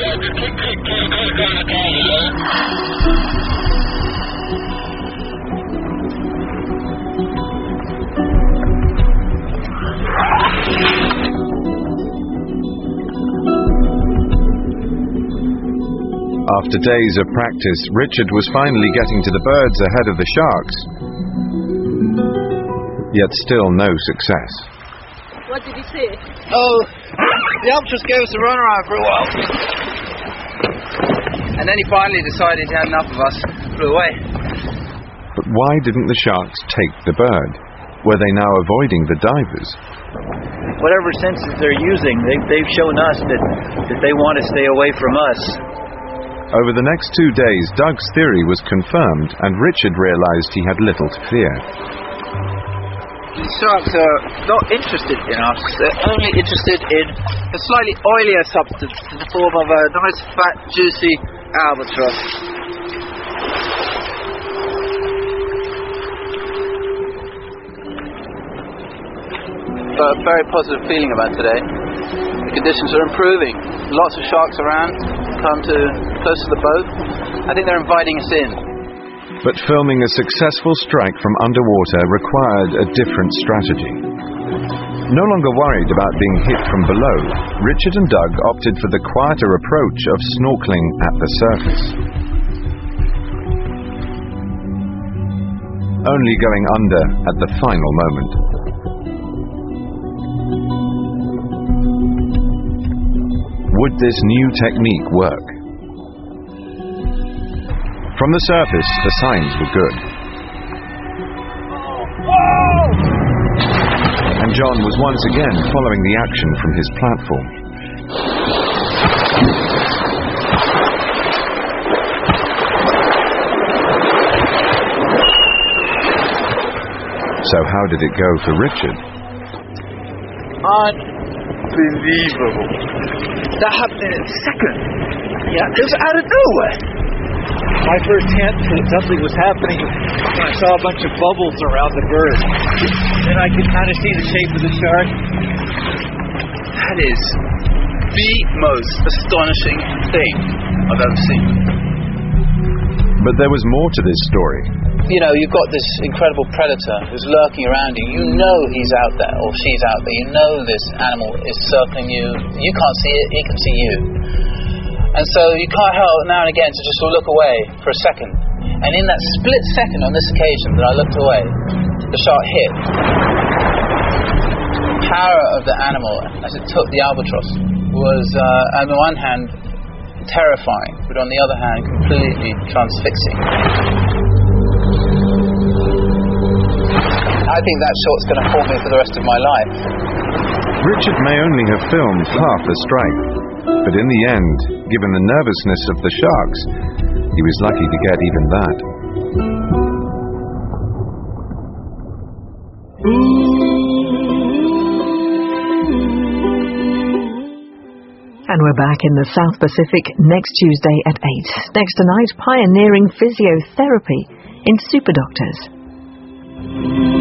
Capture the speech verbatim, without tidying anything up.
After days of practice, Richard was finally getting to the birds ahead of the sharks. Yet still no success. What did he say? Oh, the albatross gave us a runaround for a while. And then he finally decided he had enough of us and flew away. But why didn't the sharks take the bird? Were they now avoiding the divers? Whatever senses they're using, they, they've shown us that, that they want to stay away from us. Over the next two days, Doug's theory was confirmed, and Richard realized he had little to fear. These sharks are not interested in us. They're only interested in a slightly oilier substance in the form of a nice, fat, juicy albatross. Got a very positive feeling about today. The conditions are improving. Lots of sharks around. Come to close to the boat. I think they're inviting us in. But filming a successful strike from underwater required a different strategy. No longer worried about being hit from below, Richard and Doug opted for the quieter approach of snorkeling at the surface. Only going under at the final moment. Would this new technique work? From the surface, the signs were good. And John was once again following the action from his platform. So how did it go for Richard? Unbelievable. That happened in a second. Yeah, it was out of nowhere. My first hint that something was happening when I saw a bunch of bubbles around the bird. Then I could kind of see the shape of the shark. That is the most astonishing thing I've ever seen. But there was more to this story. You know, you've got this incredible predator who's lurking around you. You know he's out there, or she's out there. You know this animal is circling you. You can't see it, he can see you. And so you can't help now and again to just look away for a second. And in that split second on this occasion that I looked away, the shark hit. The power of the animal as it took the albatross was, uh, on the one hand, terrifying, but on the other hand, completely transfixing. I think that shot's going to haunt me for the rest of my life. Richard may only have filmed half a strike, but in the end, given the nervousness of the sharks, he was lucky to get even that. And we're back in the South Pacific next Tuesday at eight. Next tonight, pioneering physiotherapy in Super Doctors.